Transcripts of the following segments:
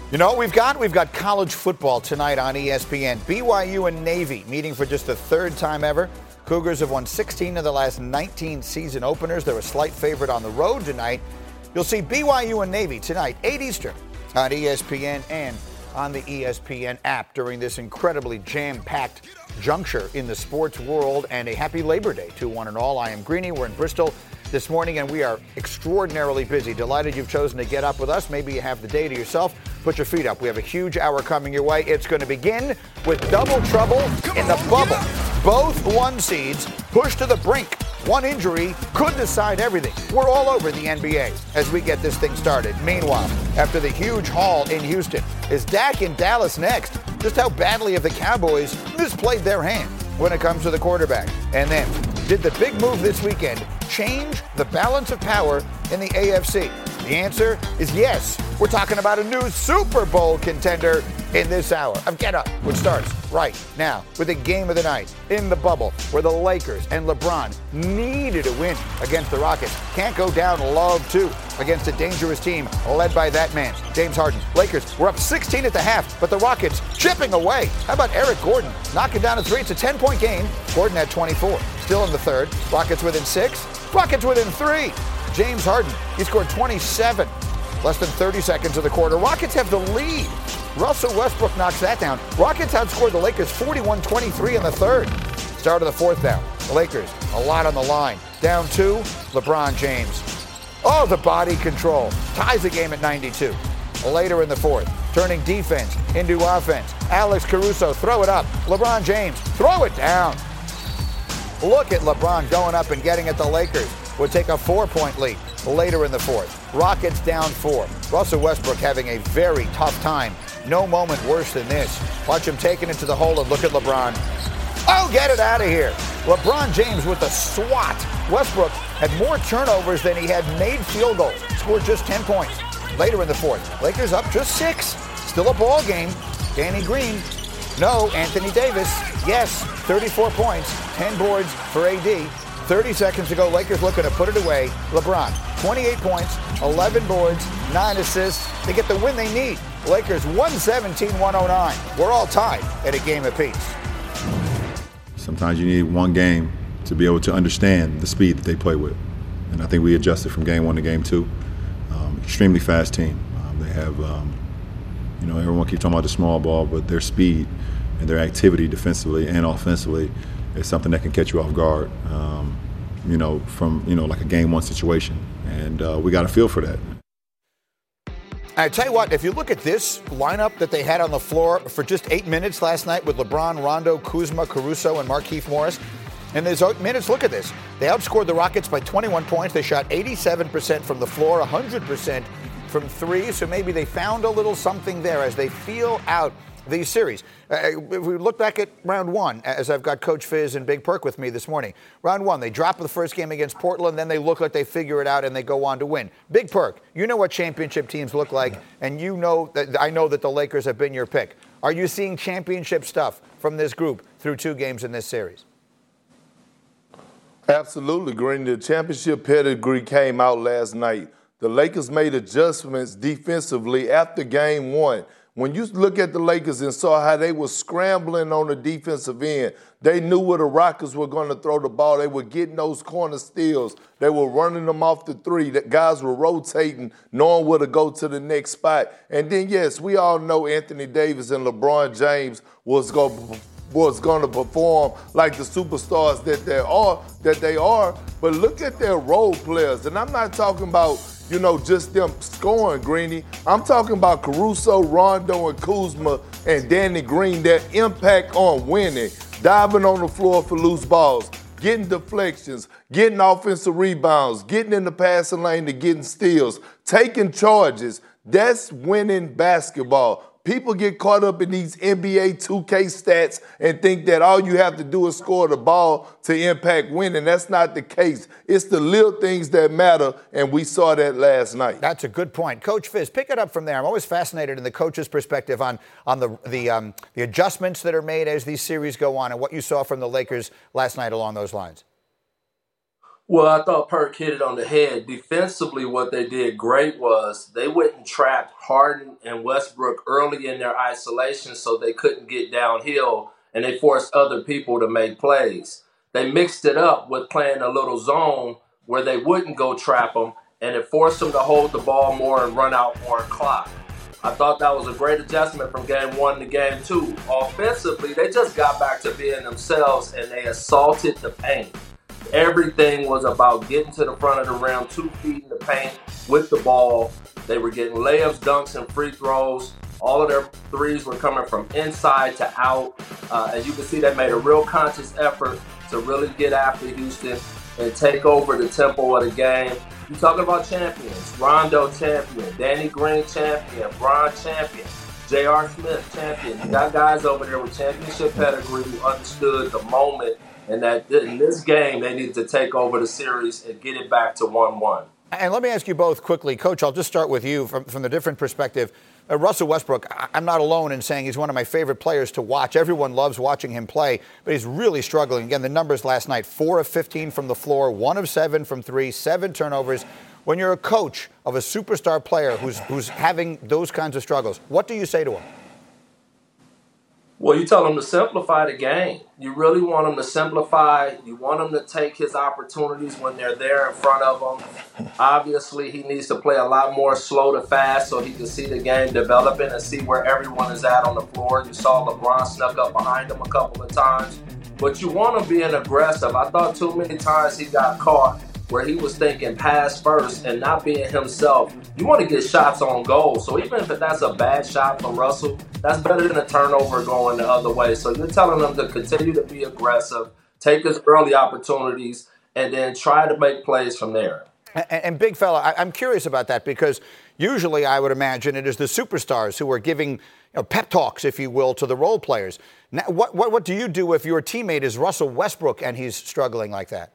You know what we've got? We've got college football tonight on ESPN. BYU and Navy meeting for just the third time ever. Cougars have won 16 of the last 19 season openers. They're a slight favorite on the road tonight. You'll see BYU and Navy tonight, 8 Eastern, on ESPN and on the ESPN app during this incredibly jam-packed juncture in the sports world. And a happy Labor Day to one and all. I am Greeny. We're in Bristol this morning, and we are extraordinarily busy. Delighted you've chosen to get up with us. Maybe you have the day to yourself. Put your feet up. We have a huge hour coming your way. It's going to begin with double trouble in the bubble. Both one seeds pushed to the brink. One injury could decide everything. We're all over the NBA as we get this thing started. Meanwhile, after the huge haul in Houston, is Dak in Dallas next? Just how badly have the Cowboys misplayed their hand when it comes to the quarterback? And then, did the big move this weekend change the balance of power in the AFC? The answer is yes. We're talking about a new Super Bowl contender in this hour of Get Up, which starts right now with the game of the night in the bubble, where the Lakers and LeBron needed a win against the Rockets. Can't go down love too against a dangerous team led by that man, James Harden. Lakers were up 16 at the half, but the Rockets chipping away. How about Eric Gordon knocking down a three? It's a 10-point game. Gordon had 24. Still in the third. Rockets within 6. Rockets within 3. James Harden, he scored 27. Less than 30 seconds of the quarter. Rockets have the lead. Russell Westbrook knocks that down. Rockets outscored the Lakers 41-23 in the third. Start of the fourth down. The Lakers, a lot on the line. Down 2, LeBron James. Oh, the body control. Ties the game at 92. Later in the fourth, turning defense into offense. Alex Caruso, throw it up. LeBron James, throw it down. Look at LeBron going up and getting at the Lakers. Would take a 4-point lead later in the fourth. Rockets down 4. Russell Westbrook having a very tough time. No moment worse than this. Watch him taking it to the hole and look at LeBron. Oh, get it out of here. LeBron James with the swat. Westbrook had more turnovers than he had made field goals. Scored just 10 points. Later in the fourth, Lakers up just 6. Still a ball game. Danny Green. No, Anthony Davis. Yes, 34 points. 10 boards for AD. 30 seconds to go. Lakers looking to put it away. LeBron, 28 points, 11 boards, 9 assists. They get the win they need. Lakers 117-109. We're all tied at a game apiece. Sometimes you need one game to be able to understand the speed that they play with. And I think we adjusted from game 1 to game 2. Extremely fast team. They have, everyone keeps talking about the small ball, but their speed and their activity defensively and offensively is something that can catch you off guard, from like a game 1 situation. And we got a feel for that. I tell you what, if you look at this lineup that they had on the floor for just 8 minutes last night with LeBron, Rondo, Kuzma, Caruso, and Markieff Morris, in those 8 minutes, look at this. They outscored the Rockets by 21 points. They shot 87% from the floor, 100% from 3. So maybe they found a little something there as they feel out these series. If we look back at round 1, as I've got Coach Fizz and Big Perk with me this morning. Round 1, they drop the first game against Portland, then they look like they figure it out and they go on to win. Big Perk, you know what championship teams look like, and you know that I know that the Lakers have been your pick. Are you seeing championship stuff from this group through 2 games in this series? Absolutely, Green. The championship pedigree came out last night. The Lakers made adjustments defensively after game 1. When you look at the Lakers and saw how they were scrambling on the defensive end, they knew where the Rockets were going to throw the ball. They were getting those corner steals. They were running them off the 3. The guys were rotating, knowing where to go to the next spot. And then, yes, we all know Anthony Davis and LeBron James was going to perform like the superstars that they are. But look at their role players. And I'm not talking about just them scoring, Greeny. I'm talking about Caruso, Rondo, and Kuzma, and Danny Green, their impact on winning, diving on the floor for loose balls, getting deflections, getting offensive rebounds, getting in the passing lane to getting steals, taking charges. That's winning basketball. People get caught up in these NBA 2K stats and think that all you have to do is score the ball to impact winning. That's not the case. It's the little things that matter, and we saw that last night. That's a good point. Coach Fizz, pick it up from there. I'm always fascinated in the coach's perspective on the adjustments that are made as these series go on and what you saw from the Lakers last night along those lines. Well, I thought Perk hit it on the head. Defensively, what they did great was they went and trapped Harden and Westbrook early in their isolation so they couldn't get downhill, and they forced other people to make plays. They mixed it up with playing a little zone where they wouldn't go trap them, and it forced them to hold the ball more and run out more clock. I thought that was a great adjustment from game 1 to game 2. Offensively, they just got back to being themselves, and they assaulted the paint. Everything was about getting to the front of the rim, 2 feet in the paint with the ball. They were getting layups, dunks, and free throws. All of their threes were coming from inside to out. As you can see, they made a real conscious effort to really get after Houston and take over the tempo of the game. You're talking about champions. Rondo champion, Danny Green champion, Bron champion, J.R. Smith champion. You got guys over there with championship pedigree who understood the moment and that in this game they needed to take over the series and get it back to 1-1. And let me ask you both quickly. Coach, I'll just start with you from the different perspective. Russell Westbrook, I'm not alone in saying he's one of my favorite players to watch. Everyone loves watching him play, but he's really struggling. Again, the numbers last night, 4 of 15 from the floor, 1 of 7 from 3, 7 turnovers. When you're a coach of a superstar player who's having those kinds of struggles, what do you say to him? Well, you tell him to simplify the game. You really want him to simplify. You want him to take his opportunities when they're there in front of him. Obviously, he needs to play a lot more slow to fast so he can see the game developing and see where everyone is at on the floor. You saw LeBron snuck up behind him a couple of times. But you want him being aggressive. I thought too many times he got caught where he was thinking pass first and not being himself. You want to get shots on goal. So even if that's a bad shot from Russell, that's better than a turnover going the other way. So you're telling him to continue to be aggressive, take his early opportunities, and then try to make plays from there. And big fella, I'm curious about that because usually I would imagine it is the superstars who are giving pep talks, if you will, to the role players. Now, what do you do if your teammate is Russell Westbrook and he's struggling like that?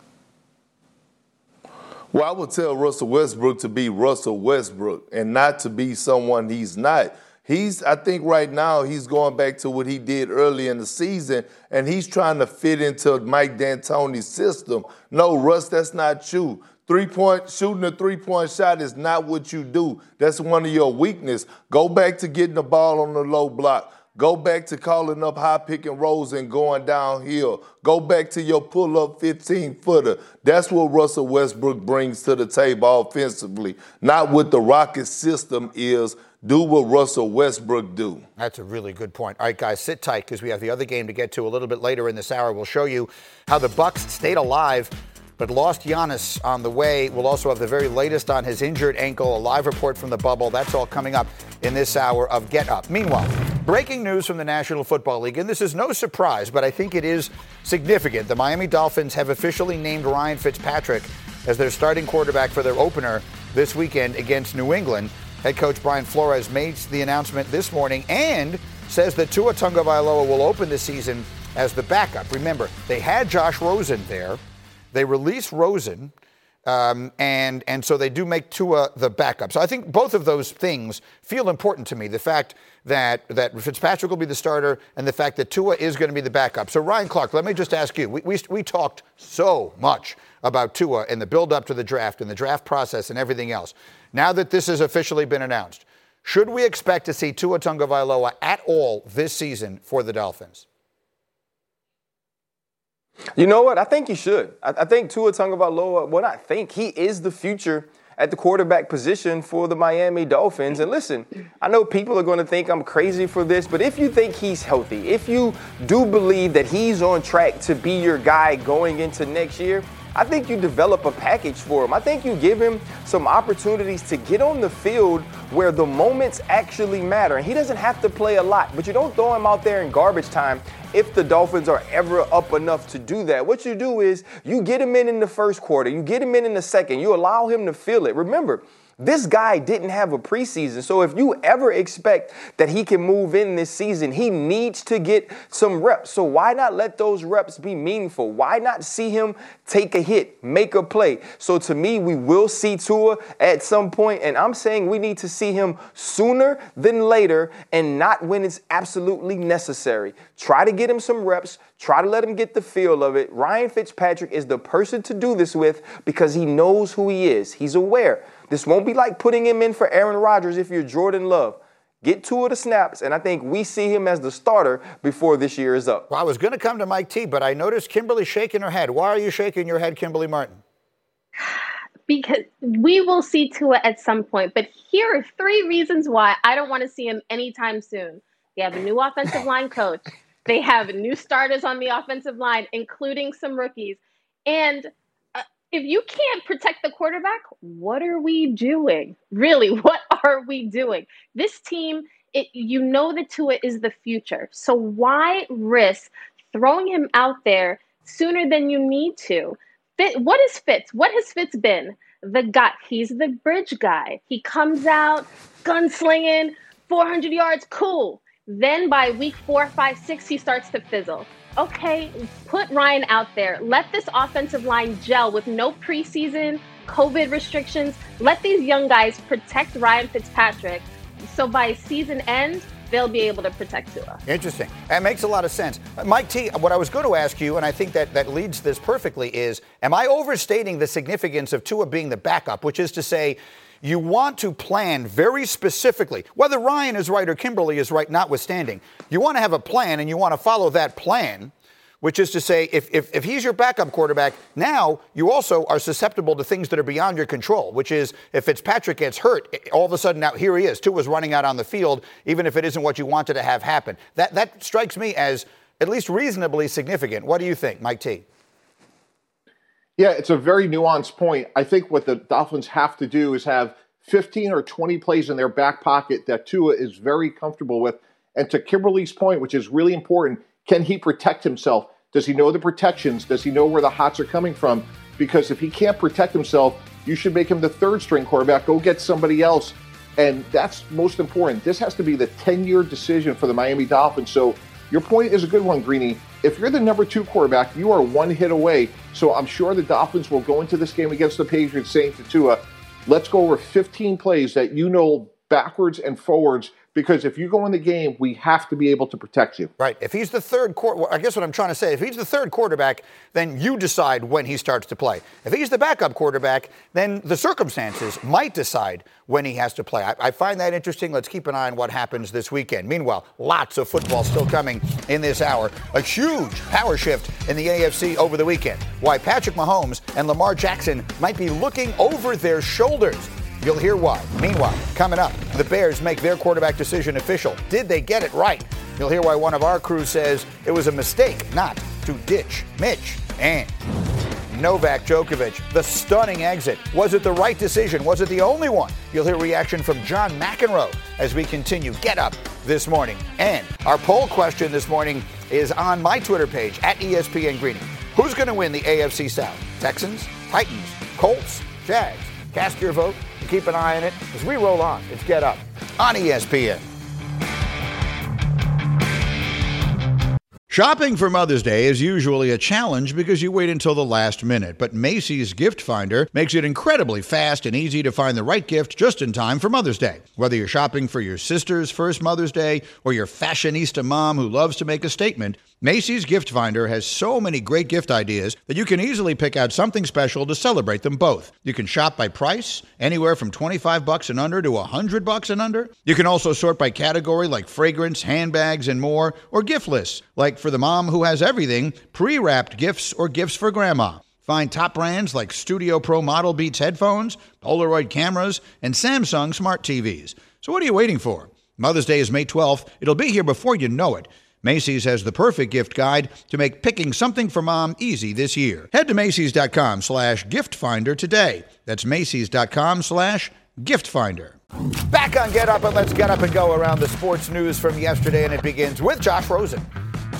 Well, I would tell Russell Westbrook to be Russell Westbrook and not to be someone he's not. I think right now he's going back to what he did early in the season, and he's trying to fit into Mike D'Antoni's system. No, Russ, that's not you. Shooting a three-point shot is not what you do. That's one of your weaknesses. Go back to getting the ball on the low block. Go back to calling up high pick and rolls and going downhill. Go back to your pull-up 15-footer. That's what Russell Westbrook brings to the table offensively, not what the Rockets system is. Do what Russell Westbrook do. That's a really good point. All right, guys, sit tight because we have the other game to get to a little bit later in this hour. We'll show you how the Bucks stayed alive but lost Giannis on the way. We'll also have the very latest on his injured ankle, a live report from the bubble. That's all coming up in this hour of Get Up. Meanwhile, breaking news from the National Football League, and this is no surprise, but I think it is significant. The Miami Dolphins have officially named Ryan Fitzpatrick as their starting quarterback for their opener this weekend against New England. Head coach Brian Flores made the announcement this morning and says that Tua Tagovailoa will open the season as the backup. Remember, they had Josh Rosen there. They released Rosen, and so they do make Tua the backup. So I think both of those things feel important to me, the fact that Fitzpatrick will be the starter and the fact that Tua is going to be the backup. So, Ryan Clark, let me just ask you. We talked so much about Tua in the build-up to the draft and the draft process and everything else. Now that this has officially been announced, should we expect to see Tua Tagovailoa at all this season for the Dolphins? You know what? I think he should. I think Tua Tagovailoa, he is the future at the quarterback position for the Miami Dolphins. And listen, I know people are going to think I'm crazy for this, but if you think he's healthy, if you do believe that he's on track to be your guy going into next year, I think you develop a package for him. I think you give him some opportunities to get on the field where the moments actually matter. And he doesn't have to play a lot, but you don't throw him out there in garbage time if the Dolphins are ever up enough to do that. What you do is you get him in the first quarter, you get him in the second, you allow him to feel it. Remember, This guy didn't have a preseason. So if you ever expect that he can move in this season, he needs to get some reps. So why not let those reps be meaningful? Why not see him take a hit, make a play? So to me, we will see Tua at some point, and I'm saying we need to see him sooner than later and not when it's absolutely necessary. Try to get him some reps. Try to let him get the feel of it. Ryan Fitzpatrick is the person to do this with because he knows who he is. He's aware. This won't be like putting him in for Aaron Rodgers if you're Jordan Love. Get 2 of the snaps, and I think we see him as the starter before this year is up. Well, I was going to come to Mike T, but I noticed Kimberly shaking her head. Why are you shaking your head, Kimberly Martin? Because we will see Tua at some point, but here are 3 reasons why I don't want to see him anytime soon. They have a new offensive line coach. They have new starters on the offensive line, including some rookies. And if you can't protect the quarterback, what are we doing? Really, what are we doing? This team, you know that Tua is the future. So why risk throwing him out there sooner than you need to? What is Fitz? What has Fitz been? The guy. He's the bridge guy. He comes out, gunslinging, 400 yards, cool. Then by week 4, 5, 6, he starts to fizzle. Okay, put Ryan out there. Let this offensive line gel with no preseason, COVID restrictions. Let these young guys protect Ryan Fitzpatrick. So by season end, they'll be able to protect Tua. Interesting. That makes a lot of sense. Mike T, what I was going to ask you, and I think that leads this perfectly, is am I overstating the significance of Tua being the backup, which is to say, you want to plan very specifically, whether Ryan is right or Kimberly is right, notwithstanding. You want to have a plan, and you want to follow that plan, which is to say, if he's your backup quarterback, now you also are susceptible to things that are beyond your control, which is if Fitzpatrick gets hurt, all of a sudden now here he is, Tua's running out on the field, even if it isn't what you wanted to have happen. That strikes me as at least reasonably significant. What do you think, Mike T? Yeah, it's a very nuanced point. I think what the Dolphins have to do is have 15 or 20 plays in their back pocket that Tua is very comfortable with. And to Kimberly's point, which is really important, can he protect himself? Does he know the protections? Does he know where the hots are coming from? Because if he can't protect himself, you should make him the third string quarterback. Go get somebody else. And that's most important. This has to be the 10-year decision for the Miami Dolphins. So your point is a good one, Greeny. If you're the number 2 quarterback, you are one hit away. So I'm sure the Dolphins will go into this game against the Patriots saying to Tua, let's go over 15 plays that you know backwards and forwards, because if you go in the game, we have to be able to protect you. Right. If he's the third I guess what I'm trying to say, if he's the third quarterback, then you decide when he starts to play. If he's the backup quarterback, then the circumstances might decide when he has to play. I find that interesting. Let's keep an eye on what happens this weekend. Meanwhile, lots of football still coming in this hour. A huge power shift in the AFC over the weekend. Why Patrick Mahomes and Lamar Jackson might be looking over their shoulders. You'll hear why. Meanwhile, coming up, the Bears make their quarterback decision official. Did they get it right? You'll hear why one of our crew says it was a mistake not to ditch Mitch. And Novak Djokovic, the stunning exit. Was it the right decision? Was it the only one? You'll hear reaction from John McEnroe as we continue Get Up this morning. And our poll question this morning is on my Twitter page, @ESPN Greeny. Who's going to win the AFC South? Texans, Titans, Colts, Jags? Cast your vote and keep an eye on it as we roll on. It's Get Up on ESPN. Shopping for Mother's Day is usually a challenge because you wait until the last minute, but Macy's Gift Finder makes it incredibly fast and easy to find the right gift just in time for Mother's Day. Whether you're shopping for your sister's first Mother's Day or your fashionista mom who loves to make a statement, Macy's Gift Finder has so many great gift ideas that you can easily pick out something special to celebrate them both. You can shop by price, anywhere from $25 and under to $100 and under. You can also sort by category like fragrance, handbags, and more, or gift lists, like for the mom who has everything, pre-wrapped gifts or gifts for grandma. Find top brands like Studio Pro Model Beats headphones, Polaroid cameras, and Samsung smart TVs. So what are you waiting for? Mother's Day is May 12th. It'll be here before you know it. Macy's has the perfect gift guide to make picking something for mom easy this year. Head to Macys.com/giftfinder today. That's Macys.com/giftfinder. Back on Get Up, and let's get up and go around the sports news from yesterday, and it begins with Josh Rosen.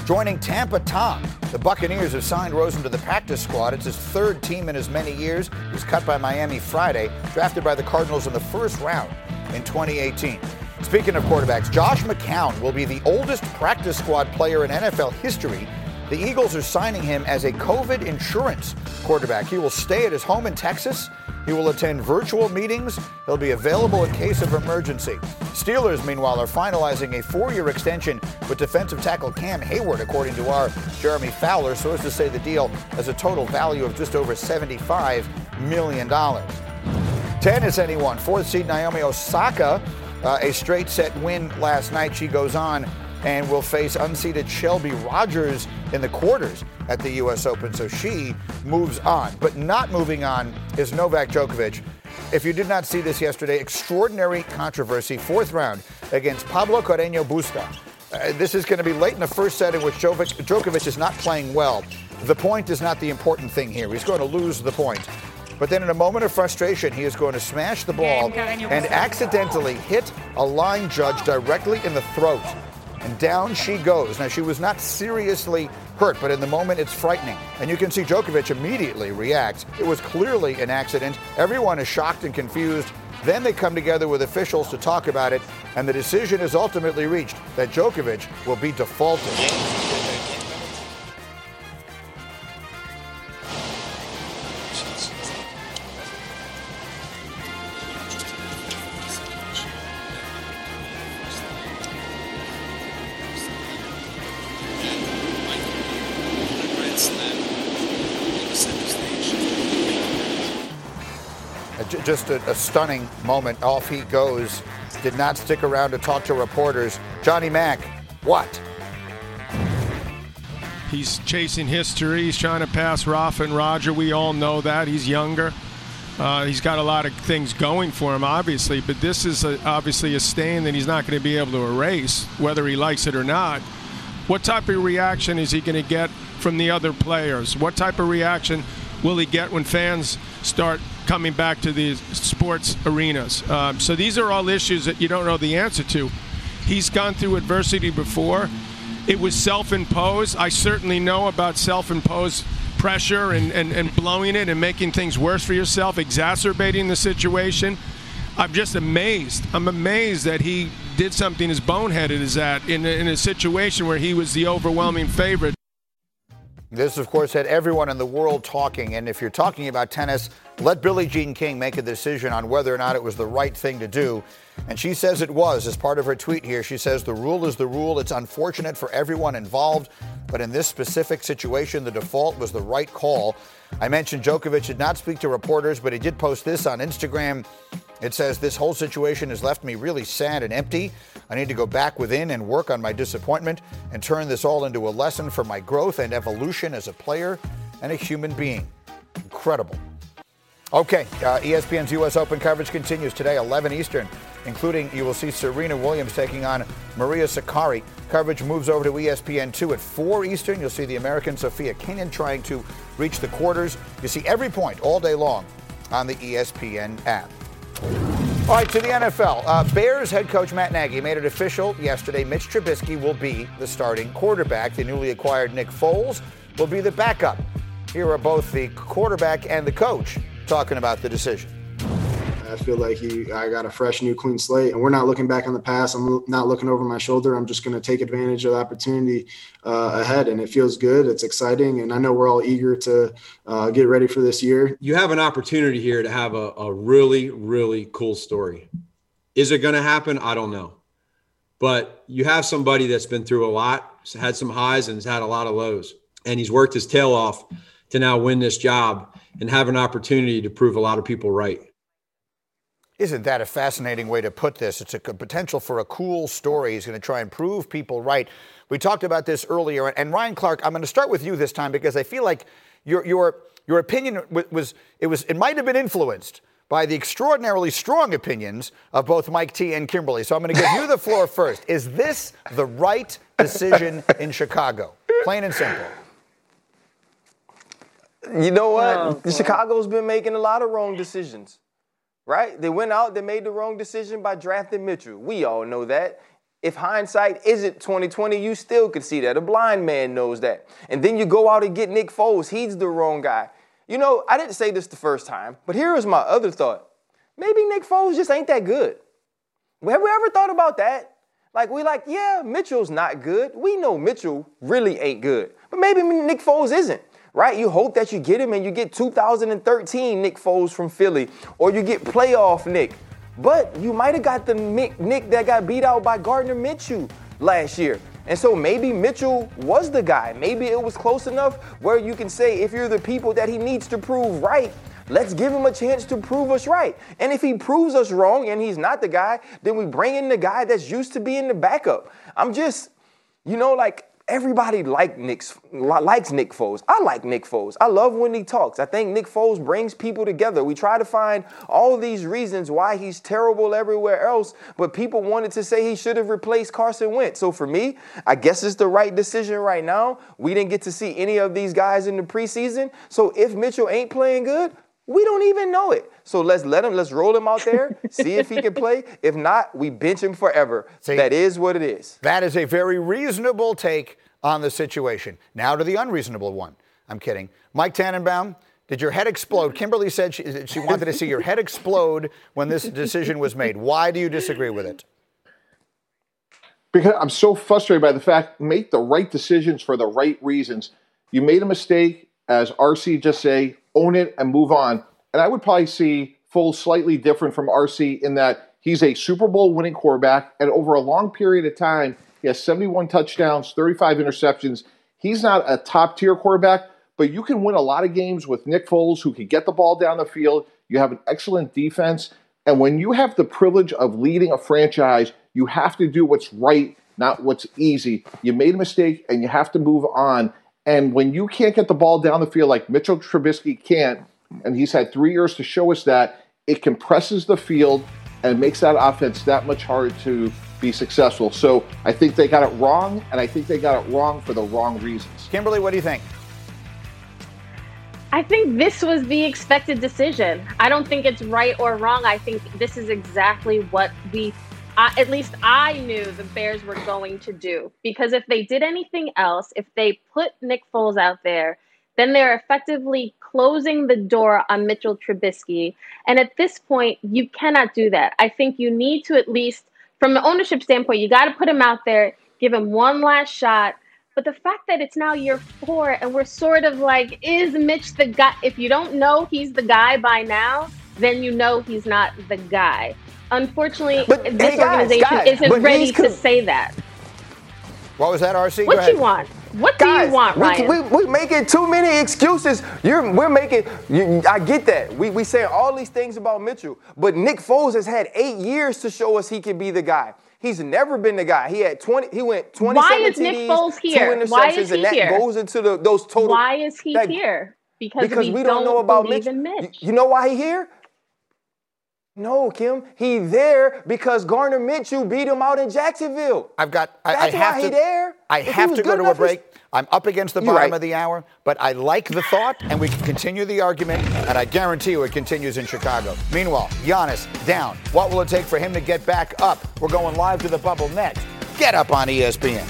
Joining Tampa Tom, the Buccaneers have signed Rosen to the practice squad. It's his third team in as many years. He was cut by Miami Friday, drafted by the Cardinals in the first round in 2018. Speaking of quarterbacks, Josh McCown will be the oldest practice squad player in NFL history. The Eagles are signing him as a COVID insurance quarterback. He will stay at his home in Texas. He will attend virtual meetings. He'll be available in case of emergency. Steelers, meanwhile, are finalizing a 4-year extension with defensive tackle Cam Hayward, according to our Jeremy Fowler, so as to say the deal has a total value of just over $75 million. Tennis, anyone? 4th seed Naomi Osaka, a straight set win last night. She goes on and will face unseeded Shelby Rogers in the quarters at the U.S. Open, so she moves on. But not moving on is Novak Djokovic. If you did not see this yesterday, extraordinary controversy, 4th round against Pablo Carreño Busta. This is going to be late in the first set in which Djokovic is not playing well. The point is not the important thing here. He's going to lose the point. But then in a moment of frustration, he is going to smash the ball and accidentally hit a line judge directly in the throat. And down she goes. Now, she was not seriously hurt, but in the moment, it's frightening. And you can see Djokovic immediately react. It was clearly an accident. Everyone is shocked and confused. Then they come together with officials to talk about it, and the decision is ultimately reached that Djokovic will be defaulted. Just a stunning moment. Off he goes. Did not stick around to talk to reporters. Johnny Mack, what? He's chasing history. He's trying to pass Rafa and Roger. We all know that. He's younger. He's got a lot of things going for him, obviously, but this is obviously a stain that he's not going to be able to erase, whether he likes it or not. What type of reaction is he going to get from the other players? What type of reaction will he get when fans start coming back to the sports arenas? So these are all issues that you don't know the answer to. He's gone through adversity before. It was self-imposed. I certainly know about self-imposed pressure and blowing it and making things worse for yourself, exacerbating the situation. I'm just amazed. I'm amazed that he did something as boneheaded as that in a situation where he was the overwhelming favorite. This, of course, had everyone in the world talking. And if you're talking about tennis, let Billie Jean King make a decision on whether or not it was the right thing to do. And she says it was. As part of her tweet here, she says, the rule is the rule. It's unfortunate for everyone involved. But in this specific situation, the default was the right call. I mentioned Djokovic did not speak to reporters, but he did post this on Instagram. It says, this whole situation has left me really sad and empty. I need to go back within and work on my disappointment and turn this all into a lesson for my growth and evolution as a player and a human being. Incredible. Okay, ESPN's U.S. Open coverage continues today, 11 Eastern, including you will see Serena Williams taking on Maria Sakkari. Coverage moves over to ESPN2 at 4 Eastern. You'll see the American Sophia Kenin trying to reach the quarters. You see every point all day long on the ESPN app. All right, to the NFL. Bears head coach Matt Nagy made it official yesterday. Mitch Trubisky will be the starting quarterback. The newly acquired Nick Foles will be the backup. Here are both the quarterback and the coach talking about the decision. I feel like I got a fresh, new, clean slate, and we're not looking back on the past. I'm not looking over my shoulder. I'm just going to take advantage of the opportunity ahead, and it feels good. It's exciting, and I know we're all eager to get ready for this year. You have an opportunity here to have a really, really cool story. Is it going to happen? I don't know. But you have somebody that's been through a lot, had some highs and has had a lot of lows, and he's worked his tail off to now win this job and have an opportunity to prove a lot of people right. Isn't that a fascinating way to put this? It's a potential for a cool story. He's going to try and prove people right. We talked about this earlier. And Ryan Clark, I'm going to start with you this time because I feel like your opinion it might have been influenced by the extraordinarily strong opinions of both Mike T and Kimberly. So I'm going to give you the floor first. Is this the right decision in Chicago? Plain and simple. You know what? Chicago's been making a lot of wrong decisions. Right? They went out, they made the wrong decision by drafting Mitchell. We all know that. If hindsight isn't 20/20, you still could see that. A blind man knows that. And then you go out and get Nick Foles. He's the wrong guy. You know, I didn't say this the first time, but here is my other thought. Maybe Nick Foles just ain't that good. Have we ever thought about that? Yeah, Mitchell's not good. We know Mitchell really ain't good. But maybe Nick Foles isn't, right? You hope that you get him and you get 2013 Nick Foles from Philly, or you get playoff Nick. But you might have got the Nick that got beat out by Gardner Minshew last year. And so maybe Mitchell was the guy. Maybe it was close enough where you can say, if you're the people that he needs to prove right, let's give him a chance to prove us right. And if he proves us wrong and he's not the guy, then we bring in the guy that's used to being the backup. I'm just, everybody likes Nick Foles. I like Nick Foles. I love when he talks. I think Nick Foles brings people together. We try to find all these reasons why he's terrible everywhere else, but people wanted to say he should have replaced Carson Wentz. So for me, I guess it's the right decision right now. We didn't get to see any of these guys in the preseason. So if Mitchell ain't playing good, we don't even know it. So let's roll him out there, see if he can play. If not, we bench him forever. See, that is what it is. That is a very reasonable take on the situation. Now to the unreasonable one. I'm kidding. Mike Tannenbaum, did your head explode? Kimberly said she wanted to see your head explode when this decision was made. Why do you disagree with it? Because I'm so frustrated by the fact, make the right decisions for the right reasons. You made a mistake, as RC just say, own it and move on. And I would probably see Foles slightly different from RC in that he's a Super Bowl winning quarterback, and over a long period of time, he has 71 touchdowns, 35 interceptions. He's not a top-tier quarterback, but you can win a lot of games with Nick Foles, who can get the ball down the field. You have an excellent defense. And when you have the privilege of leading a franchise, you have to do what's right, not what's easy. You made a mistake, and you have to move on. And when you can't get the ball down the field like Mitchell Trubisky can't, and he's had 3 years to show us that, it compresses the field and makes that offense that much harder to be successful. So I think they got it wrong, and I think they got it wrong for the wrong reasons. Kimberly, what do you think? I think this was the expected decision. I don't think it's right or wrong. I think this is exactly what at least I knew the Bears were going to do. Because if they did anything else, if they put Nick Foles out there, then they're effectively closing the door on Mitchell Trubisky. And at this point, you cannot do that. I think you need to, at least from the ownership standpoint, you got to put him out there, give him one last shot. But the fact that it's now year 4 and we're sort of like, is Mitch the guy? If you don't know he's the guy by now, then you know he's not the guy. Unfortunately, this organization isn't ready to say that. What was that, RC? What you want? What do you want, Ryan? We're making too many excuses. I get that. We say all these things about Mitchell, but Nick Foles has had 8 years to show us he can be the guy. He's never been the guy. He went 27 Why is Nick Foles here? 2 interceptions, Why is he and that here? goes into those total. Why is he here? Because we don't know about Mitch. You know why he here? No, Kim. He there because Gardner Minshew beat him out in Jacksonville. That's why he there. I have to go to a break. I'm up against the bottom of the hour, but I like the thought, and we can continue the argument, and I guarantee you it continues in Chicago. Meanwhile, Giannis down. What will it take for him to get back up? We're going live to the bubble next. Get up on ESPN.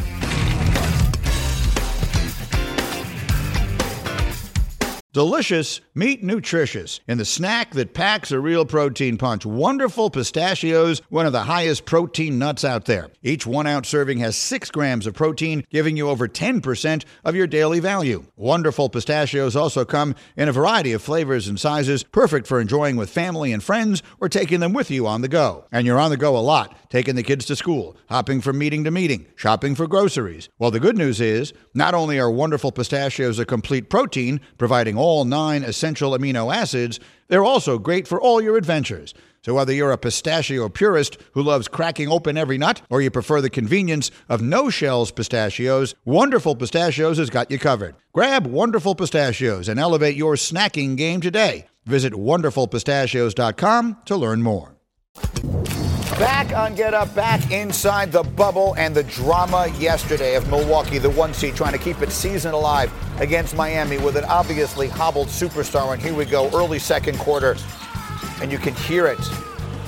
Delicious, meet nutritious. In the snack that packs a real protein punch, Wonderful Pistachios, one of the highest protein nuts out there. Each 1 ounce serving has 6 grams of protein, giving you over 10% of your daily value. Wonderful Pistachios also come in a variety of flavors and sizes, perfect for enjoying with family and friends or taking them with you on the go. And you're on the go a lot, taking the kids to school, hopping from meeting to meeting, shopping for groceries. Well, the good news is, not only are Wonderful Pistachios a complete protein, providing all 9 essential amino acids, they're also great for all your adventures. So whether you're a pistachio purist who loves cracking open every nut, or you prefer the convenience of no-shells pistachios, Wonderful Pistachios has got you covered. Grab Wonderful Pistachios and elevate your snacking game today. Visit wonderfulpistachios.com to learn more. Back on Get Up, back inside the bubble and the drama yesterday of Milwaukee, the 1 seed, trying to keep its season alive against Miami with an obviously hobbled superstar. And here we go, early second quarter, and you can hear it.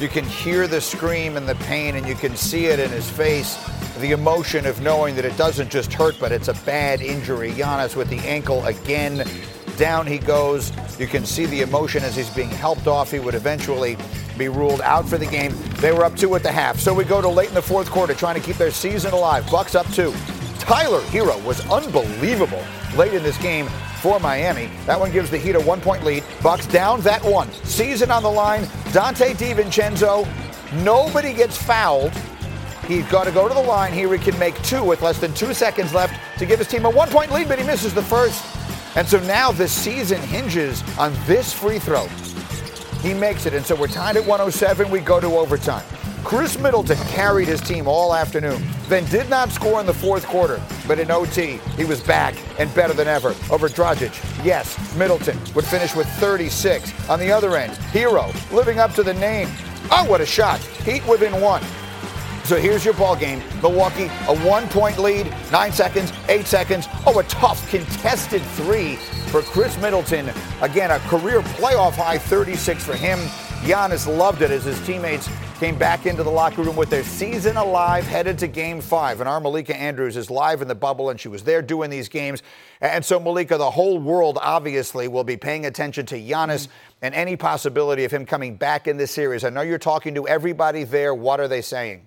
You can hear the scream and the pain, and you can see it in his face, the emotion of knowing that it doesn't just hurt, but it's a bad injury. Giannis with the ankle again. Down he goes. You can see the emotion as he's being helped off. He would eventually be ruled out for the game. They were up 2 at the half. So we go to late in the fourth quarter, trying to keep their season alive. Bucks up 2. Tyler Hero was unbelievable late in this game for Miami. That one gives the Heat a 1-point lead. Bucks down that one. Season on the line. Dante DiVincenzo. Nobody gets fouled. He's got to go to the line here. He can make 2 with less than 2 seconds left to give his team a 1-point lead, but he misses the first. And so now the season hinges on this free throw. He makes it, and so we're tied at 107. We go to overtime. Chris Middleton carried his team all afternoon, then did not score in the fourth quarter. But in OT, he was back and better than ever over Dragic. Yes, Middleton would finish with 36. On the other end, Hero living up to the name. Oh, what a shot. Heat within 1. So here's your ball game. Milwaukee, a 1-point lead, 9 seconds, 8 seconds. Oh, a tough contested 3 for Chris Middleton. Again, a career playoff high 36 for him. Giannis loved it as his teammates came back into the locker room with their season alive, headed to Game 5. And our Malika Andrews is live in the bubble, and she was there doing these games. And so, Malika, the whole world obviously will be paying attention to Giannis and any possibility of him coming back in this series. I know you're talking to everybody there. What are they saying?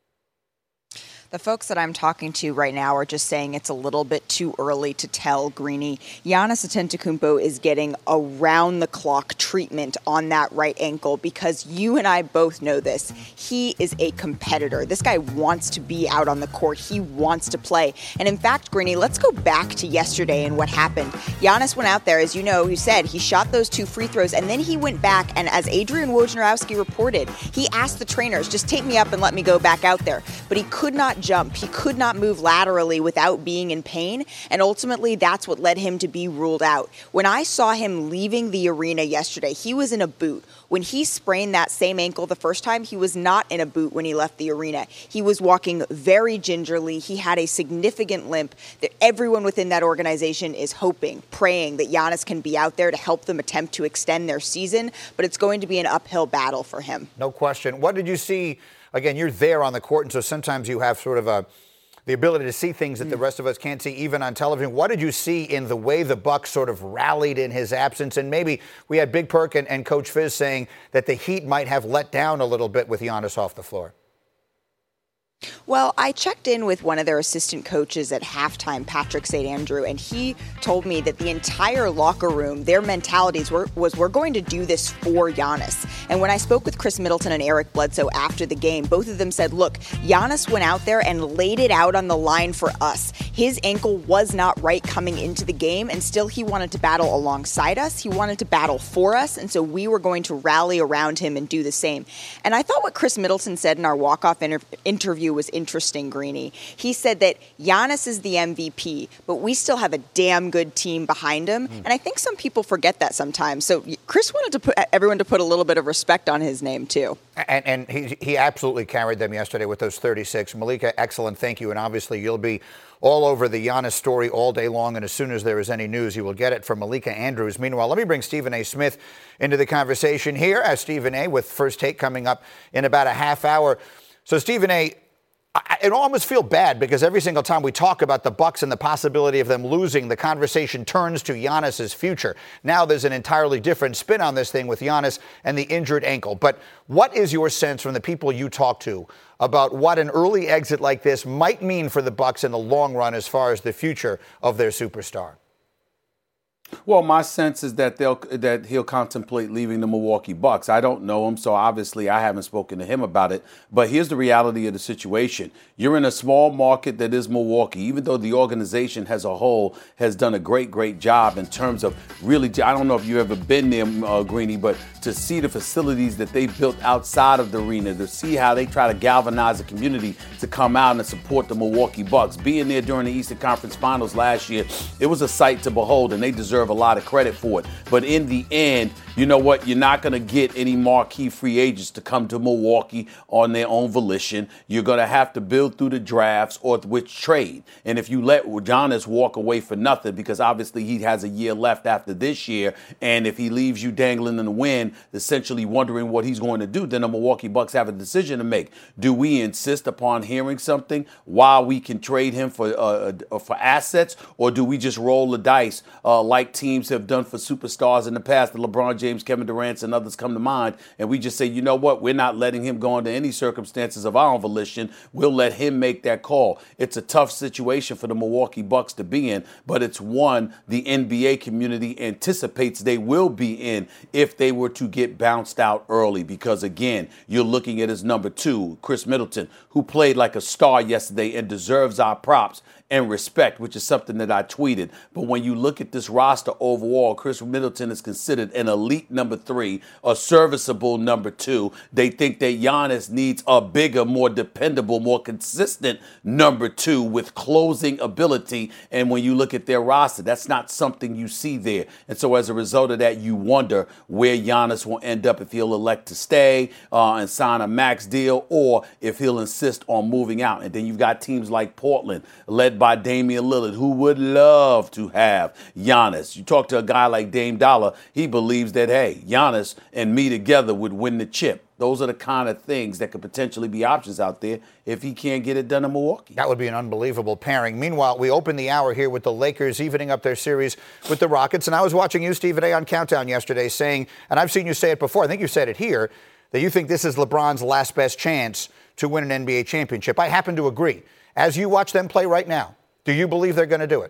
The folks that I'm talking to right now are just saying it's a little bit too early to tell, Greeny. Giannis Antetokounmpo is getting around-the-clock treatment on that right ankle because you and I both know this. He is a competitor. This guy wants to be out on the court. He wants to play. And in fact, Greeny, let's go back to yesterday and what happened. Giannis went out there, as you know, he said he shot those 2 free throws, and then he went back, and as Adrian Wojnarowski reported, he asked the trainers, just take me up and let me go back out there. But he could not jump. He could not move laterally without being in pain, and ultimately that's what led him to be ruled out. When I saw him leaving the arena yesterday, he was in a boot. When he sprained that same ankle the first time, he was not in a boot when he left the arena. He was walking very gingerly. He had a significant limp. That everyone within that organization is hoping, praying that Giannis can be out there to help them attempt to extend their season, but it's going to be an uphill battle for him. No question. What did you see? Again, you're there on the court, and so sometimes you have sort of the ability to see things that the rest of us can't see, even on television. What did you see in the way the Bucks sort of rallied in his absence? And maybe we had Big Perk and Coach Fizz saying that the Heat might have let down a little bit with Giannis off the floor. Well, I checked in with one of their assistant coaches at halftime, Patrick St. Andrew, and he told me that the entire locker room, their mentalities was we're going to do this for Giannis. And when I spoke with Chris Middleton and Eric Bledsoe after the game, both of them said, look, Giannis went out there and laid it out on the line for us. His ankle was not right coming into the game, and still he wanted to battle alongside us. He wanted to battle for us, and so we were going to rally around him and do the same. And I thought what Chris Middleton said in our walk-off interview was interesting, Greeny. He said that Giannis is the MVP, but we still have a damn good team behind him. And I think some people forget that sometimes. So Chris wanted to put everyone to put a little bit of respect on his name, too. And he absolutely carried them yesterday with those 36. Malika, excellent. Thank you. And obviously you'll be all over the Giannis story all day long. And as soon as there is any news, you will get it from Malika Andrews. Meanwhile, let me bring Stephen A. Smith into the conversation here as Stephen A. with First Take coming up in about a half hour. So Stephen A., I almost feel bad because every single time we talk about the Bucks and the possibility of them losing, the conversation turns to Giannis's future. Now there's an entirely different spin on this thing with Giannis and the injured ankle. But what is your sense from the people you talk to about what an early exit like this might mean for the Bucks in the long run as far as the future of their superstar? Well, my sense is that he'll contemplate leaving the Milwaukee Bucks. I don't know him, so obviously I haven't spoken to him about it. But here's the reality of the situation. You're in a small market that is Milwaukee, even though the organization as a whole has done a great job in terms of really, I don't know if you've ever been there, Greeny, but to see the facilities that they built outside of the arena, to see how they try to galvanize the community to come out and support the Milwaukee Bucks. Being there during the Eastern Conference Finals last year, it was a sight to behold, and they deserve deserve a lot of credit for it. But in the end, you know what? You're not going to get any marquee free agents to come to Milwaukee on their own volition. You're going to have to build through the drafts or with trade. And if you let Giannis walk away for nothing, because obviously he has a year left after this year, and if he leaves you dangling in the wind, essentially wondering what he's going to do, then the Milwaukee Bucks have a decision to make. Do we insist upon hearing something while we can trade him for assets, or do we just roll the dice like teams have done for superstars in the past? The LeBron James, Kevin Durant, and others come to mind, and we just say, you know what, we're not letting him go under any circumstances of our own volition. We'll let him make that call. It's a tough situation for the Milwaukee Bucks to be in, but it's one the NBA community anticipates they will be in if they were to get bounced out early, because again, you're looking at his number 2, Chris Middleton, who played like a star yesterday and deserves our props and respect, which is something that I tweeted. But when you look at this roster overall, Chris Middleton is considered an elite number 3, a serviceable number 2. They think that Giannis needs a bigger, more dependable, more consistent number 2 with closing ability. And when you look at their roster, that's not something you see there. And so as a result of that, you wonder where Giannis will end up, if he'll elect to stay and sign a max deal, or if he'll insist on moving out. And then you've got teams like Portland, led by Damian Lillard, who would love to have Giannis. You talk to a guy like Dame Dollar, he believes that, hey, Giannis and me together would win the chip. Those are the kind of things that could potentially be options out there if he can't get it done in Milwaukee. That would be an unbelievable pairing. Meanwhile, we opened the hour here with the Lakers evening up their series with the Rockets. And I was watching you, Stephen A., on Countdown yesterday saying, and I've seen you say it before, I think you said it here, that you think this is LeBron's last best chance to win an NBA championship. I happen to agree. As you watch them play right now, do you believe they're going to do it?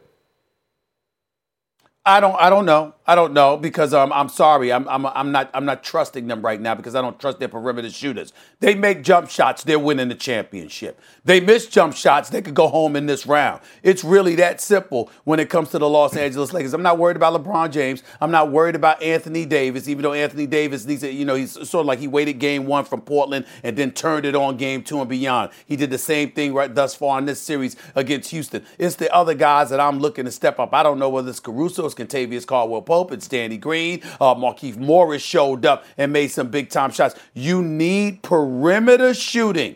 I don't know because I'm sorry. I'm not trusting them right now because I don't trust their perimeter shooters. They make jump shots, they're winning the championship. They miss jump shots, they could go home in this round. It's really that simple when it comes to the Los Angeles Lakers. I'm not worried about LeBron James. I'm not worried about Anthony Davis, even though Anthony Davis needs to, he's sort of like he waited game 1 from Portland and then turned it on game 2 and beyond. He did the same thing right thus far in this series against Houston. It's the other guys that I'm looking to step up. I don't know whether it's Caruso, Kentavious Caldwell-Pope, and Stanley Green. Markieff Morris showed up and made some big-time shots. You need perimeter shooting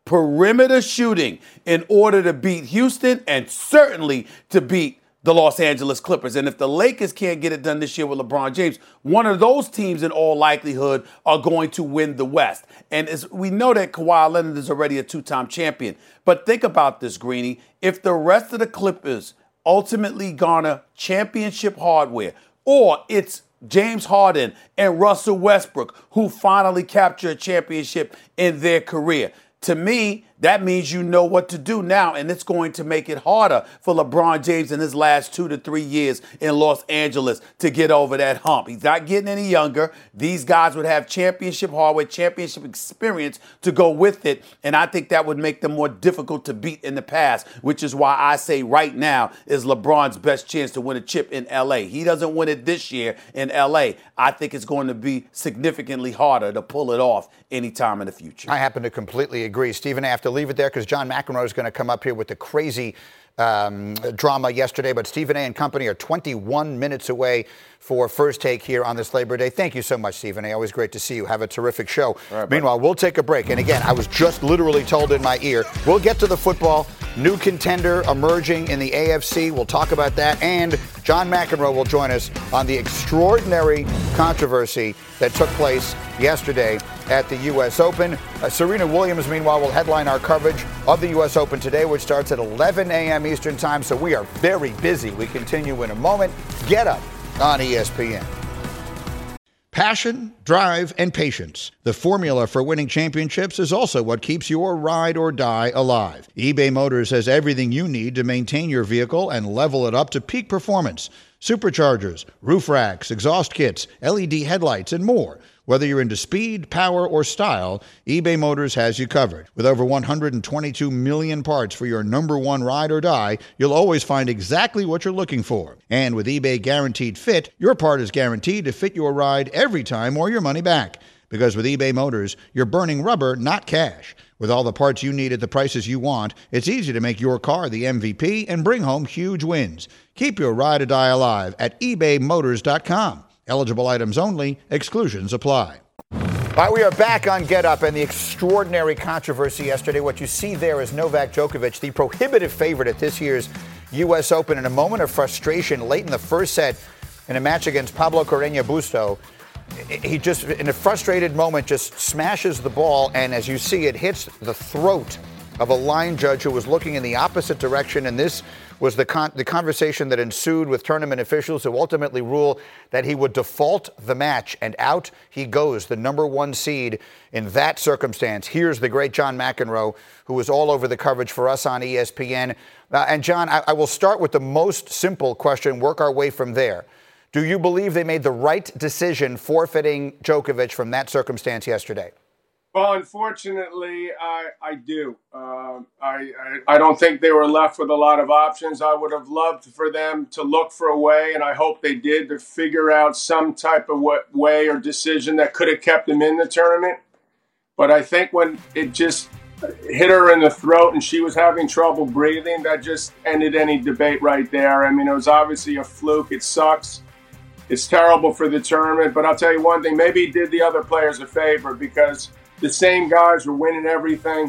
in order to beat Houston and certainly to beat the Los Angeles Clippers. And if the Lakers can't get it done this year with LeBron James, one of those teams in all likelihood are going to win the West. And as we know that Kawhi Leonard is already a 2-time champion. But think about this, Greeny. If the rest of the Clippers ultimately garner championship hardware, or it's James Harden and Russell Westbrook who finally capture a championship in their career, to me, that means you know what to do now, and it's going to make it harder for LeBron James in his last 2 to 3 years in Los Angeles to get over that hump. He's not getting any younger. These guys would have championship hardware, championship experience to go with it, and I think that would make them more difficult to beat in the past, which is why I say right now is LeBron's best chance to win a chip in L.A. He doesn't win it this year in L.A. I think it's going to be significantly harder to pull it off anytime in the future. I happen to completely agree. Stephen, I have to leave it there because John McEnroe is going to come up here with the crazy drama yesterday. But Stephen A. and company are 21 minutes away for First Take here on this Labor Day. Thank you so much, Stephen A. Always great to see you. Have a terrific show. Right, meanwhile, we'll take a break. And again, I was just literally told in my ear, we'll get to the football. New contender emerging in the AFC. We'll talk about that. And John McEnroe will join us on the extraordinary controversy that took place yesterday at the U.S. Open. Serena Williams, meanwhile, will headline our coverage of the U.S. Open today, which starts at 11 a.m. Eastern Time. So we are very busy. We continue in a moment. Get Up on ESPN. Passion, drive, and patience. The formula for winning championships is also what keeps your ride or die alive. eBay Motors has everything you need to maintain your vehicle and level it up to peak performance. Superchargers, roof racks, exhaust kits, LED headlights, and more. Whether you're into speed, power, or style, eBay Motors has you covered. With over 122 million parts for your number one ride or die, you'll always find exactly what you're looking for. And with eBay Guaranteed Fit, your part is guaranteed to fit your ride every time or your money back. Because with eBay Motors, you're burning rubber, not cash. With all the parts you need at the prices you want, it's easy to make your car the MVP and bring home huge wins. Keep your ride or die alive at ebaymotors.com. Eligible items only. Exclusions apply. All right, we are back on Get Up and the extraordinary controversy yesterday. What you see there is Novak Djokovic, the prohibitive favorite at this year's U.S. Open, in a moment of frustration late in the first set in a match against Pablo Carreño Busto. He just, in a frustrated moment, just smashes the ball, and as you see, it hits the throat of a line judge who was looking in the opposite direction, and this was the conversation that ensued with tournament officials who ultimately ruled that he would default the match, and out he goes, the number one seed in that circumstance. Here's the great John McEnroe, who was all over the coverage for us on ESPN. And John, I will start with the most simple question, work our way from there. Do you believe they made the right decision forfeiting Djokovic from that circumstance yesterday? Well, unfortunately, I do. I don't think they were left with a lot of options. I would have loved for them to look for a way, and I hope they did, to figure out some type of way or decision that could have kept them in the tournament. But I think when it just hit her in the throat and she was having trouble breathing, that just ended any debate right there. I mean, it was obviously a fluke. It sucks. It's terrible for the tournament. But I'll tell you one thing, maybe he did the other players a favor because the same guys were winning everything.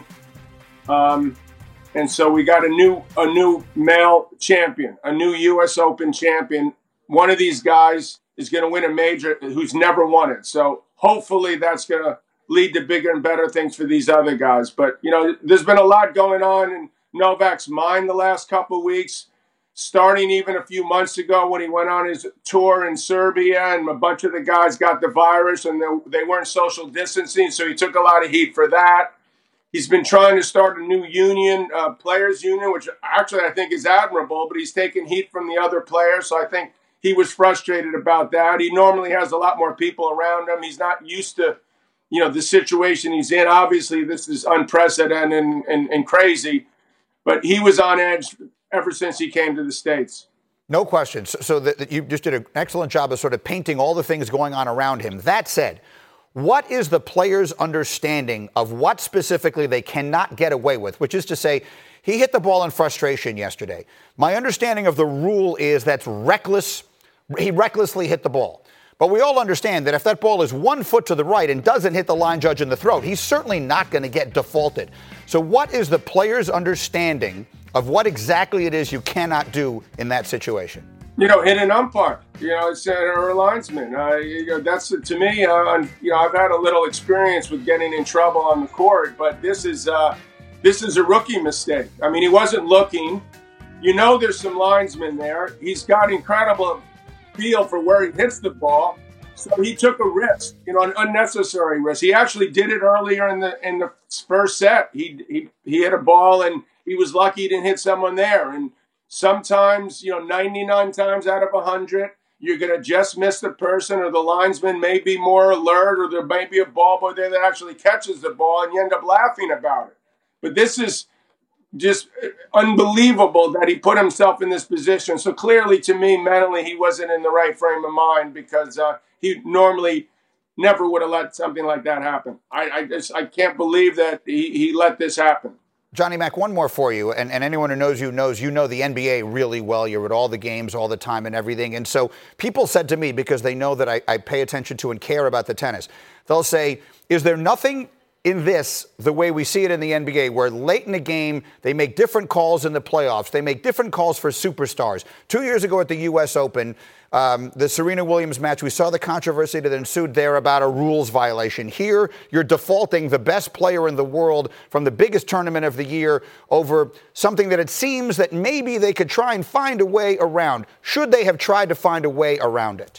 And so we got a new male champion, a new U.S. Open champion. One of these guys is going to win a major who's never won it. So hopefully that's going to lead to bigger and better things for these other guys. But, you know, there's been a lot going on in Novak's mind the last couple of weeks, starting even a few months ago when he went on his tour in Serbia and a bunch of the guys got the virus and they weren't social distancing, so he took a lot of heat for that. He's been trying to start a new union, players union, which actually I think is admirable, but he's taking heat from the other players, so I think he was frustrated about that. He normally has a lot more people around him. He's not used to, you know, the situation he's in. Obviously, this is unprecedented and crazy, but he was on edge ever since he came to the States. No question. So you just did an excellent job of sort of painting all the things going on around him. That said, what is the player's understanding of what specifically they cannot get away with, which is to say, he hit the ball in frustration yesterday. My understanding of the rule is that's reckless. He recklessly hit the ball. But we all understand that if that ball is 1 foot to the right and doesn't hit the line judge in the throat, he's certainly not going to get defaulted. So what is the player's understanding of what exactly it is you cannot do in that situation? You know, hit an umpire. You know, it's or a linesman. You know, that's to me. You know, I've had a little experience with getting in trouble on the court, but this is a rookie mistake. I mean, he wasn't looking. You know, there's some linesmen there. He's got incredible feel for where he hits the ball, so he took a risk. You know, an unnecessary risk. He actually did it earlier in the first set. He hit a ball and he was lucky he didn't hit someone there. And sometimes, you know, 99 times out of 100, you're going to just miss the person, or the linesman may be more alert, or there may be a ball boy there that actually catches the ball, and you end up laughing about it. But this is just unbelievable that he put himself in this position. So clearly, to me, mentally, he wasn't in the right frame of mind, because he normally never would have let something like that happen. I can't believe that he let this happen. Johnny Mac, one more for you, and anyone who knows you know the NBA really well. You're at all the games all the time and everything. And so people said to me, because they know that I pay attention to and care about the tennis, they'll say, is there nothing in this, the way we see it in the NBA, where late in the game, they make different calls in the playoffs. They make different calls for superstars. 2 years ago at the U.S. Open, the Serena Williams match, we saw the controversy that ensued there about a rules violation. Here, you're defaulting the best player in the world from the biggest tournament of the year over something that it seems that maybe they could try and find a way around. Should they have tried to find a way around it?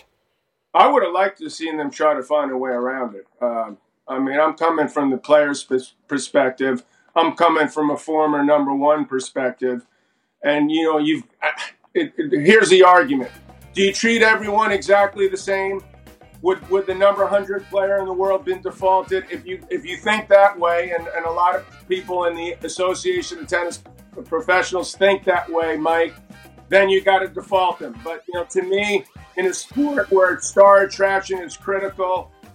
I would have liked to have seen them try to find a way around it. I mean, I'm coming from the player's perspective. I'm coming from a former number one perspective. And, you know, here's the argument. Do you treat everyone exactly the same? Would the number 100 player in the world been defaulted? If you think that way, and a lot of people in the Association of Tennis Professionals think that way, Mike, then you got to default them. But, you know, to me, in a sport where star attraction is critical,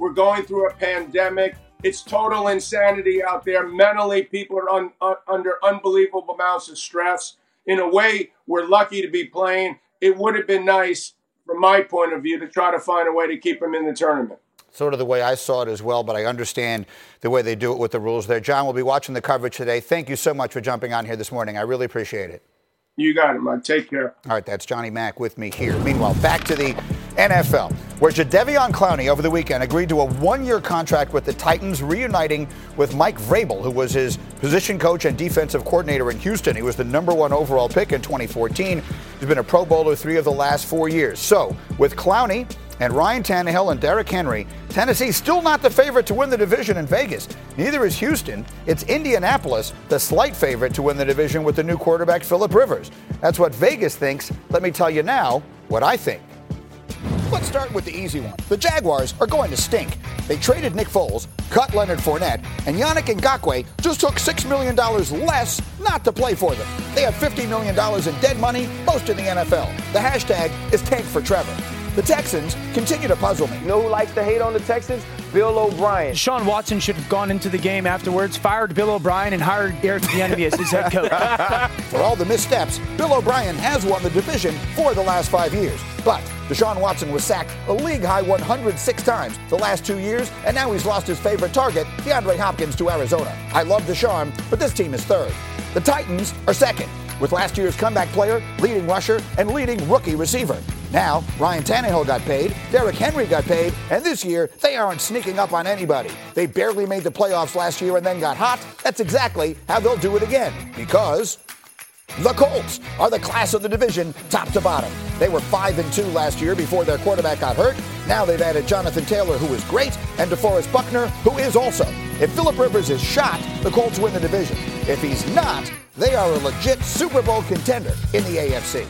We're going through a pandemic. It's total insanity out there. Mentally, people are under unbelievable amounts of stress. In a way, we're lucky to be playing. It would have been nice, from my point of view, to try to find a way to keep them in the tournament. Sort of the way I saw it as well, but I understand the way they do it with the rules there. John, we'll be watching the coverage today. Thank you so much for jumping on here this morning. I really appreciate it. You got it, man. Take care. All right, that's Johnny Mack with me here. Meanwhile, back to the NFL, where Jadeveon Clowney over the weekend agreed to a one-year contract with the Titans, reuniting with Mike Vrabel, who was his position coach and defensive coordinator in Houston. He was the number 1 overall pick in 2014. He's been a Pro Bowler 3 of the last 4 years. So, with Clowney and Ryan Tannehill and Derrick Henry, Tennessee's still not the favorite to win the division in Vegas. Neither is Houston. It's Indianapolis, the slight favorite to win the division with the new quarterback, Phillip Rivers. That's what Vegas thinks. Let me tell you now what I think. Let's start with the easy one. The Jaguars are going to stink. They traded Nick Foles, cut Leonard Fournette, and Yannick Ngakoue just took $6 million less not to play for them. They have $50 million in dead money, most in the NFL. The hashtag is Tank for Trevor. The Texans continue to puzzle me. You know who likes to hate on the Texans? Bill O'Brien. Deshaun Watson should have gone into the game afterwards, fired Bill O'Brien, and hired Eric Bieniemy as his head coach. For all the missteps, Bill O'Brien has won the division for the last 5 years. But Deshaun Watson was sacked a league-high 106 times the last 2 years, and now he's lost his favorite target, DeAndre Hopkins, to Arizona. I love Deshaun, but this team is third. The Titans are second, with last year's comeback player, leading rusher, and leading rookie receiver. Now, Ryan Tannehill got paid, Derrick Henry got paid, and this year, they aren't sneaking up on anybody. They barely made the playoffs last year and then got hot. That's exactly how they'll do it again, because the Colts are the class of the division, top to bottom. They were 5-2 last year before their quarterback got hurt. Now they've added Jonathan Taylor, who is great, and DeForest Buckner, who is also. If Phillip Rivers is shot, the Colts win the division. If he's not, they are a legit Super Bowl contender in the AFC.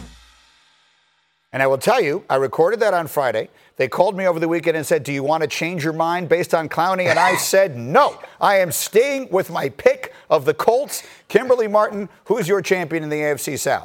And I will tell you, I recorded that on Friday. They called me over the weekend and said, do you want to change your mind based on Clowney? And I said, no. I am staying with my pick of the Colts. Kimberly Martin, who is your champion in the AFC South?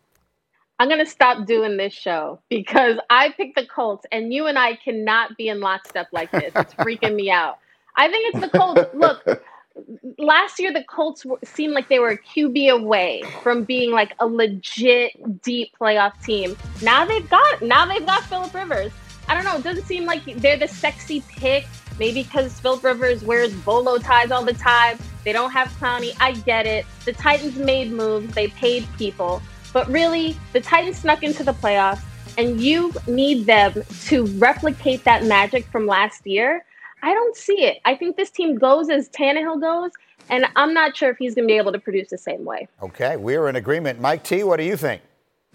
I'm going to stop doing this show because I picked the Colts, and you and I cannot be in lockstep like this. It's freaking me out. I think it's the Colts. Look, last year the Colts seemed like they were a QB away from being like a legit deep playoff team. Now they've got Phillip Rivers. I don't know. It doesn't seem like they're the sexy pick. Maybe because Phillip Rivers wears bolo ties all the time. They don't have Clowney. I get it. The Titans made moves. They paid people. But really, the Titans snuck into the playoffs, and you need them to replicate that magic from last year. I don't see it. I think this team goes as Tannehill goes, and I'm not sure if he's going to be able to produce the same way. Okay, we're in agreement. Mike T., what do you think?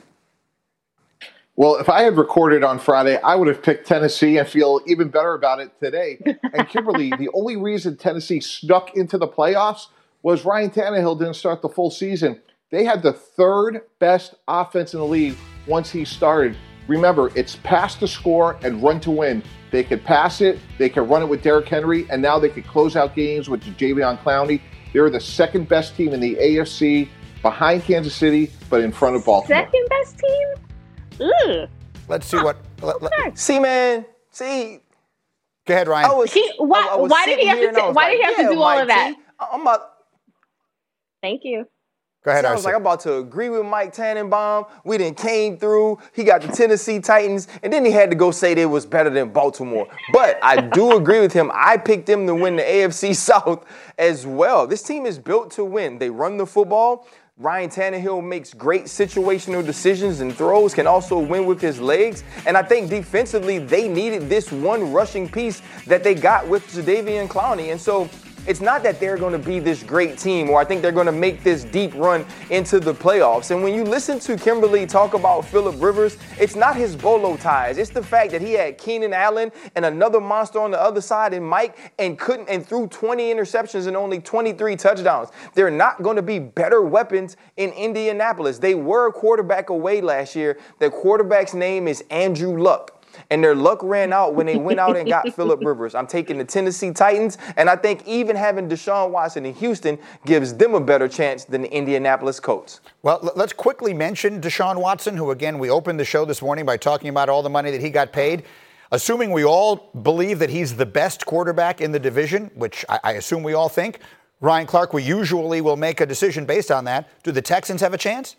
Well, if I had recorded on Friday, I would have picked Tennessee and feel even better about it today. And Kimberly, the only reason Tennessee snuck into the playoffs was Ryan Tannehill didn't start the full season. They had the third best offense in the league once he started. Remember, it's pass to score and run to win. They could pass it, they could run it with Derrick Henry, and now they could close out games with Jadeveon Clowney. They're the second best team in the AFC, behind Kansas City, but in front of Baltimore. Second best team? Ugh. Let's see what. See, man. See. Go ahead, Ryan. Why did he have to do all of that? Thank you. Go ahead, I was like, I'm about to agree with Mike Tannenbaum. We done came through. He got the Tennessee Titans, and then he had to go say they was better than Baltimore. But I do agree with him. I picked them to win the AFC South as well. This team is built to win. They run the football. Ryan Tannehill makes great situational decisions and throws, can also win with his legs. And I think defensively, they needed this one rushing piece that they got with Jadeveon Clowney. And so it's not that they're going to be this great team, or I think they're going to make this deep run into the playoffs. And when you listen to Kimberly talk about Phillip Rivers, it's not his bolo ties. It's the fact that he had Keenan Allen and another monster on the other side in Mike and threw 20 interceptions and only 23 touchdowns. They're not going to be better weapons in Indianapolis. They were a quarterback away last year. Their quarterback's name is Andrew Luck. And their luck ran out when they went out and got Phillip Rivers. I'm taking the Tennessee Titans, and I think even having Deshaun Watson in Houston gives them a better chance than the Indianapolis Colts. Well, let's quickly mention Deshaun Watson, who, again, we opened the show this morning by talking about all the money that he got paid. assuming we all believe that he's the best quarterback in the division, which I assume we all think, Ryan Clark, we usually will make a decision based on that. Do the Texans have a chance?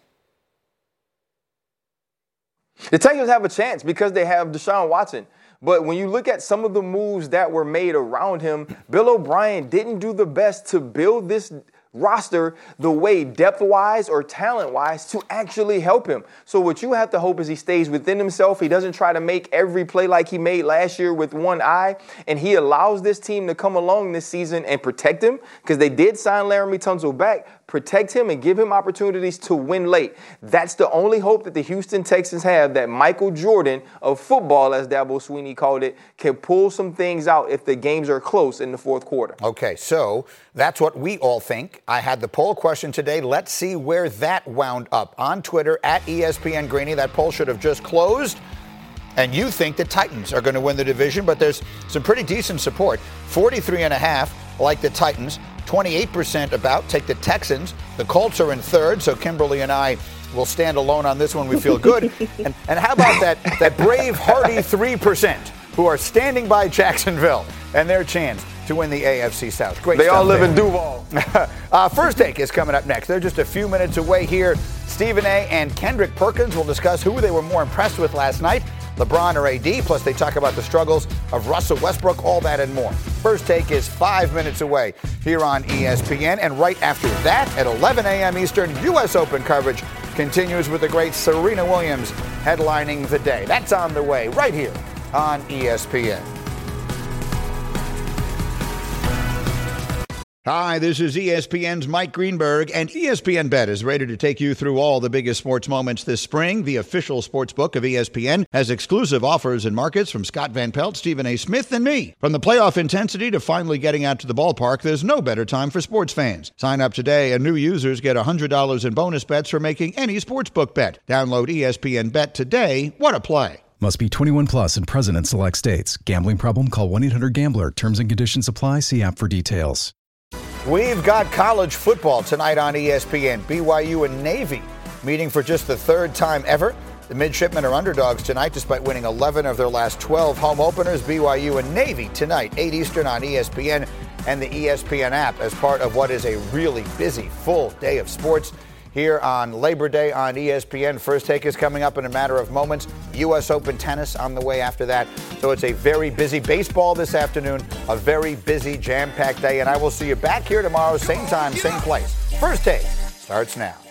The Texans have a chance because they have Deshaun Watson. But when you look at some of the moves that were made around him, Bill O'Brien didn't do the best to build this roster the way depth-wise or talent-wise to actually help him. So what you have to hope is he stays within himself. He doesn't try to make every play like he made last year with one eye, and he allows this team to come along this season and protect him because they did sign Laramie Tunsil back. Protect him and give him opportunities to win late. That's the only hope that the Houston Texans have, that Michael Jordan of football, as Dabo Swinney called it, can pull some things out if the games are close in the fourth quarter. Okay, so that's what we all think. I had the poll question today. Let's see where that wound up. On Twitter, at ESPN Greeny, that poll should have just closed. And you think the Titans are going to win the division, but there's some pretty decent support. 43.5% like the Titans. 28% about take the Texans. The Colts are in third, so Kimberly and I will stand alone on this one. We feel good. and how about that brave, hardy 3% who are standing by Jacksonville and their chance to win the AFC South? Great. They stuff all live there. in Duval. First Take is coming up next. They're just a few minutes away here. Stephen A. and Kendrick Perkins will discuss who they were more impressed with last night, LeBron or AD, plus they talk about the struggles of Russell Westbrook, all that and more. First Take is 5 minutes away here on ESPN, and right after that, at 11 a.m. Eastern, U.S. Open coverage continues with the great Serena Williams headlining the day. That's on the way right here on ESPN. Hi, this is ESPN's Mike Greenberg, and ESPN Bet is ready to take you through all the biggest sports moments this spring. The official sports book of ESPN has exclusive offers and markets from Scott Van Pelt, Stephen A. Smith, and me. From the playoff intensity to finally getting out to the ballpark, there's no better time for sports fans. Sign up today, and new users get $100 in bonus bets for making any sportsbook bet. Download ESPN Bet today. What a play. Must be 21 plus and present in select states. Gambling problem? Call 1-800-GAMBLER. Terms and conditions apply. See app for details. We've got college football tonight on ESPN. BYU and Navy meeting for just the third time ever. The midshipmen are underdogs tonight despite winning 11 of their last 12 home openers. BYU and Navy tonight, 8 Eastern on ESPN and the ESPN app as part of what is a really busy, full day of sports here on Labor Day on ESPN. First Take is coming up in a matter of moments. U.S. Open tennis on the way after that. So it's a very busy baseball this afternoon, a very busy, jam-packed day. And I will see you back here tomorrow, same time, same place. First Take starts now.